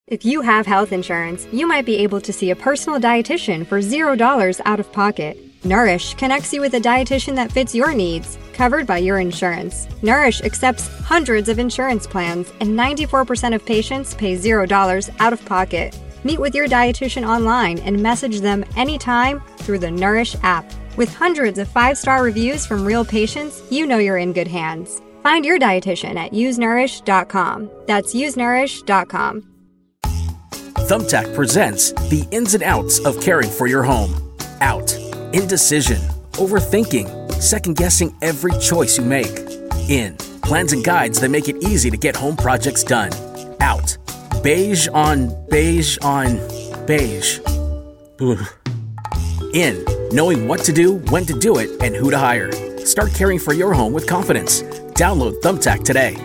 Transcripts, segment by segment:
If you have health insurance, you might be able to see a personal dietitian for $0 out of pocket. Nourish connects you with a dietitian that fits your needs, covered by your insurance. Nourish accepts hundreds of insurance plans, and 94% of patients pay $0 out of pocket. Meet with your dietitian online and message them anytime through the Nourish app. With hundreds of 5-star reviews from real patients, you know you're in good hands. Find your dietitian at usenourish.com. That's usenourish.com. Thumbtack presents the ins and outs of caring for your home. Out. Indecision. Overthinking. Second-guessing every choice you make. In. Plans and guides that make it easy to get home projects done. Out. Beige on beige on beige. Ugh. In. Knowing what to do, when to do it, and who to hire. Start caring for your home with confidence. Download Thumbtack today.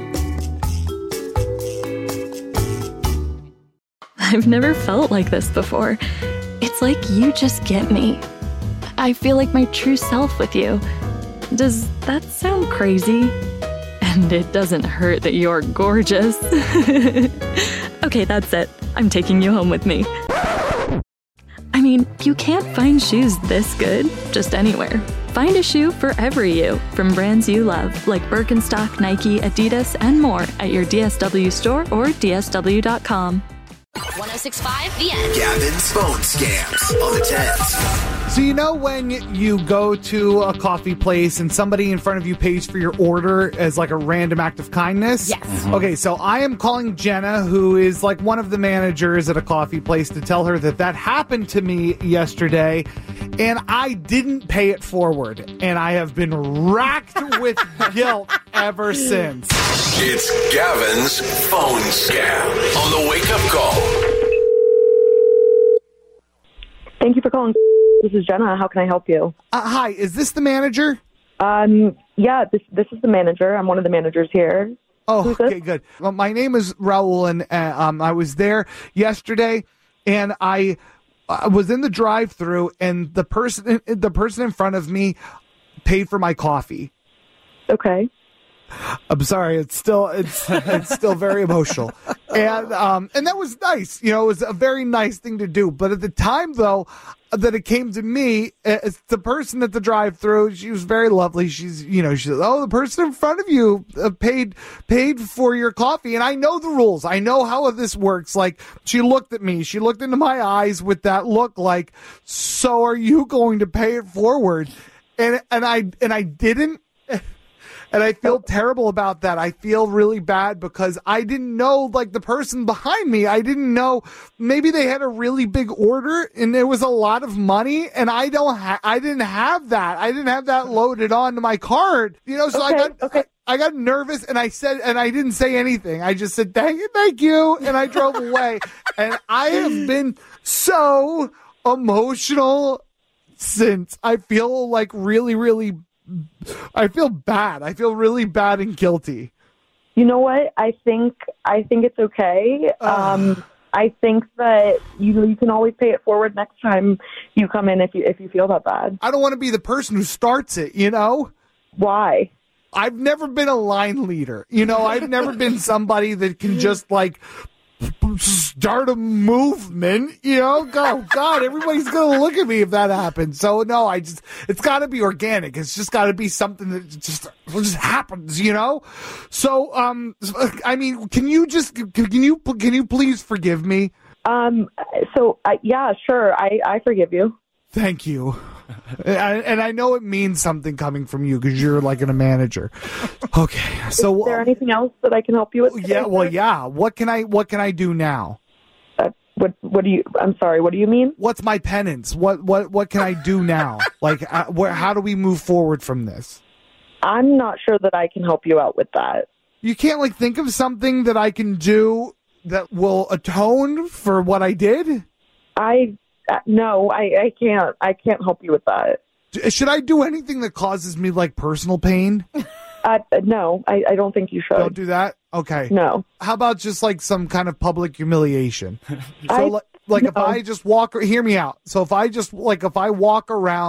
I've never felt like this before. It's like you just get me. I feel like my true self with you. Does that sound crazy? And it doesn't hurt that you're gorgeous. Okay, that's it. I'm taking you home with me. I mean, you can't find shoes this good just anywhere. Find a shoe for every you from brands you love, like Birkenstock, Nike, Adidas, and more at your DSW store or DSW.com. 106.5 The End. Gavin's phone scams on the 10s. So you know when you go to a coffee place and somebody in front of you pays for your order as like a random act of kindness? Yes. Mm-hmm. Okay, so I am calling Jenna, who is like one of the managers at a coffee place, to tell her that happened to me yesterday and I didn't pay it forward. And I have been racked with guilt ever since. It's Gavin's phone scam on the Wake Up Call. Thank you for calling. This is Jenna. How can I help you? Hi, is this the manager? Yeah, this is the manager. I'm one of the managers here. Oh, okay, good. Well, my name is Raul, and I was there yesterday, and I was in the drive-thru, and the person in front of me paid for my coffee. Okay. I'm sorry. It's still very emotional, and that was nice. You know, it was a very nice thing to do. But at the time, though, that it came to me, it's the person at the drive-thru. She was very lovely. She said, "Oh, the person in front of you paid for your coffee," and I know the rules. I know how this works. Like, she looked at me. She looked into my eyes with that look, like, "So are you going to pay it forward?" And I didn't. And I feel terrible about that. I feel really bad because I didn't know, like, the person behind me. I didn't know. Maybe they had a really big order and there was a lot of money, and I didn't have that. I didn't have that loaded onto my card. So I got nervous, and I didn't say anything. I just said, thank you, and I drove away. And I have been so emotional since. I feel like I feel bad. I feel really bad and guilty. You know what? I think it's okay. I think that you can always pay it forward next time you come in if you feel that bad. I don't want to be the person who starts it, Why? I've never been a line leader. I've never been somebody that can just, like, start a movement, God, everybody's going to look at me if that happens. So no, it's got to be organic. It's just got to be something that just happens, So, I mean, can you please forgive me? Yeah, sure. I forgive you. Thank you. And I know it means something coming from you because you're like a manager. Okay, so is there anything else that I can help you with today? Yeah, well, yeah. What can I do now? What do you? I'm sorry. What do you mean? What's my penance? What can I do now? Like, how do we move forward from this? I'm not sure that I can help you out with that. You can't think of something that I can do that will atone for what I did? No, I can't. I can't help you with that. Should I do anything that causes me personal pain? No, I don't think you should. Don't do that? Okay. No. How about just some kind of public humiliation? So if I just walk, hear me out. So if I walk around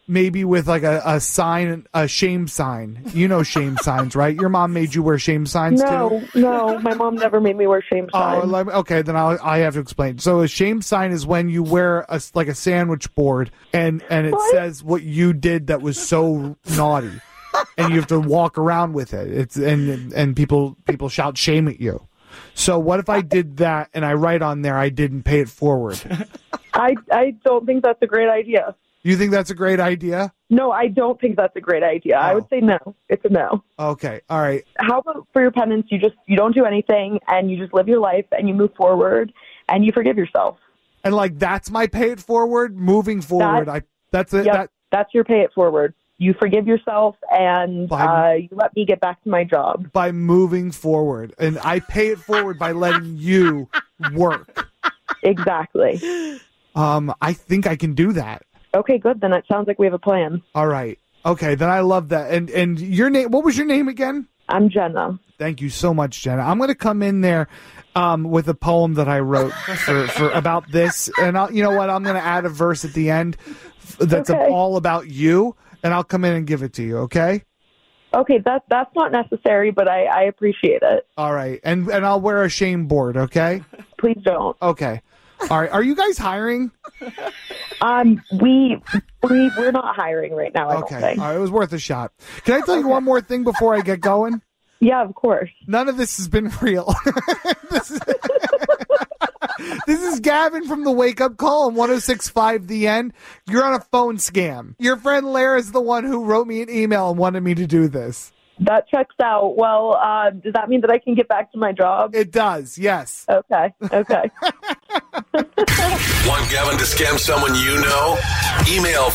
maybe with like a sign, a shame sign. You know shame signs, right? Your mom made you wear shame signs too? No, my mom never made me wear shame signs. Oh, okay, then I have to explain. So a shame sign is when you wear a sandwich board and it says what you did that was so naughty. And you have to walk around with it. And people shout shame at you. So what if I did that and I write on there I didn't pay it forward? I don't think that's a great idea. You think that's a great idea? No, I don't think that's a great idea. I would say no. It's a no. Okay, all right. How about for your penance, you don't do anything and you just live your life and you move forward and you forgive yourself. And like that's my pay it forward, moving forward. That's it. Yep, that's your pay it forward. You forgive yourself and you let me get back to my job. By moving forward. And I pay it forward by letting you work. Exactly. I think I can do that. Okay, good. Then it sounds like we have a plan. All right. Okay, then I love that. And your name, what was your name again? I'm Jenna. Thank you so much, Jenna. I'm going to come in there with a poem that I wrote for about this. And you know what? I'm going to add a verse at the end that's all about you. And I'll come in and give it to you, okay? Okay, that's not necessary, but I appreciate it. All right, and I'll wear a shame board, okay? Please don't. Okay. All right, are you guys hiring? We're not hiring right now, I don't think. All right, it was worth a shot. Can I tell you one more thing before I get going? Yeah, of course. None of this has been real. This is Gavin from the Wake Up Call on 106.5 The End. You're on a phone scam. Your friend Lara is the one who wrote me an email and wanted me to do this. That checks out. Well, does that mean that I can get back to my job? It does, yes. Okay. Want Gavin to scam someone you know? Email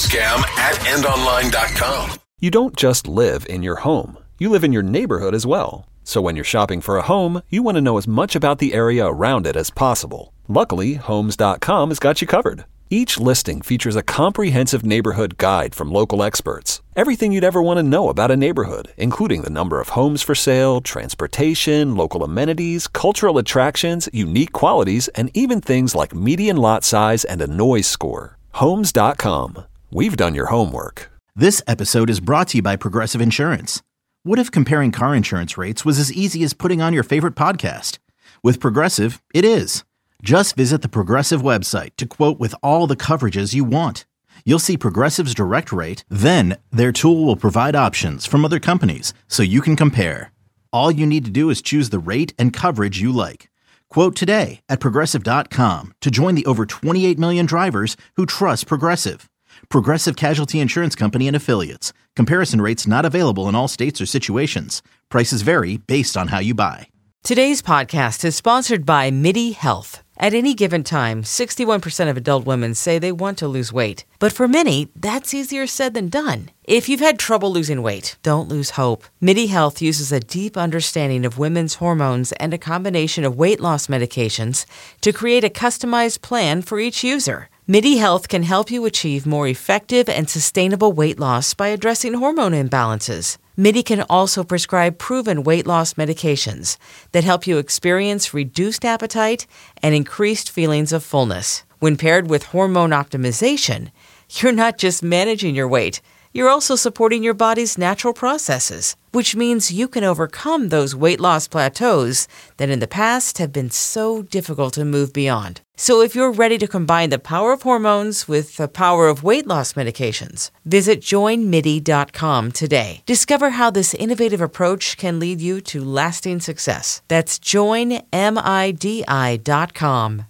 phonescam@endonline.com. You don't just live in your home. You live in your neighborhood as well. So when you're shopping for a home, you want to know as much about the area around it as possible. Luckily, Homes.com has got you covered. Each listing features a comprehensive neighborhood guide from local experts. Everything you'd ever want to know about a neighborhood, including the number of homes for sale, transportation, local amenities, cultural attractions, unique qualities, and even things like median lot size and a noise score. Homes.com. We've done your homework. This episode is brought to you by Progressive Insurance. What if comparing car insurance rates was as easy as putting on your favorite podcast? With Progressive, it is. Just visit the Progressive website to quote with all the coverages you want. You'll see Progressive's direct rate, then their tool will provide options from other companies so you can compare. All you need to do is choose the rate and coverage you like. Quote today at Progressive.com to join the over 28 million drivers who trust Progressive. Progressive Casualty Insurance Company and Affiliates. Comparison rates not available in all states or situations. Prices vary based on how you buy. Today's podcast is sponsored by MIDI Health. At any given time, 61% of adult women say they want to lose weight. But for many, that's easier said than done. If you've had trouble losing weight, don't lose hope. MIDI Health uses a deep understanding of women's hormones and a combination of weight loss medications to create a customized plan for each user. MIDI Health can help you achieve more effective and sustainable weight loss by addressing hormone imbalances. MIDI can also prescribe proven weight loss medications that help you experience reduced appetite and increased feelings of fullness. When paired with hormone optimization, you're not just managing your weight, you're also supporting your body's natural processes, which means you can overcome those weight loss plateaus that in the past have been so difficult to move beyond. So if you're ready to combine the power of hormones with the power of weight loss medications, visit joinmidi.com today. Discover how this innovative approach can lead you to lasting success. That's joinmidi.com.